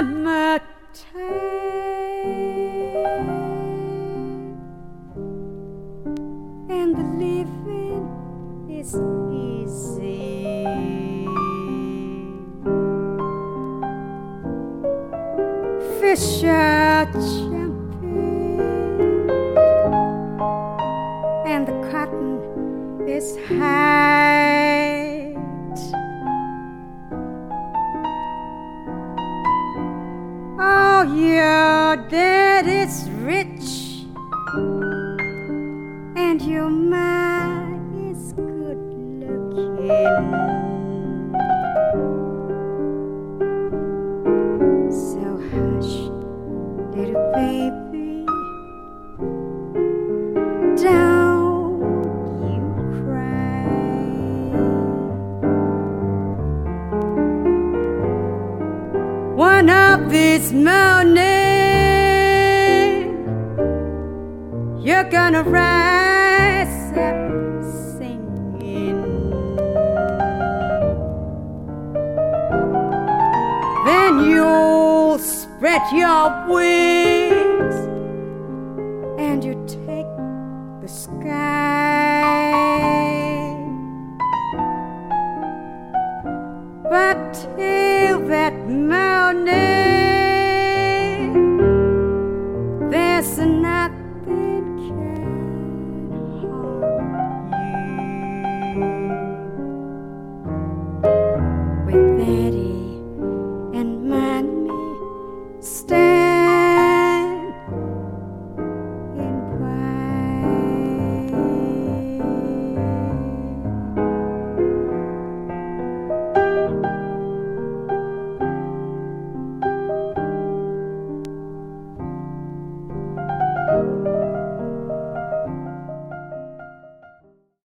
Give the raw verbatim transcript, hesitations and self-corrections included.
and the living is easy. Fish are jumping and the cotton is high. Oh, your dad is rich and your ma is good looking. So hush, little baby, don't you cry. One of these mornings you're gonna rise up singing. Then you'll spread your wings and you take the sky. But till that morning, there's nothing can harm you. With Daddy and Mommy stay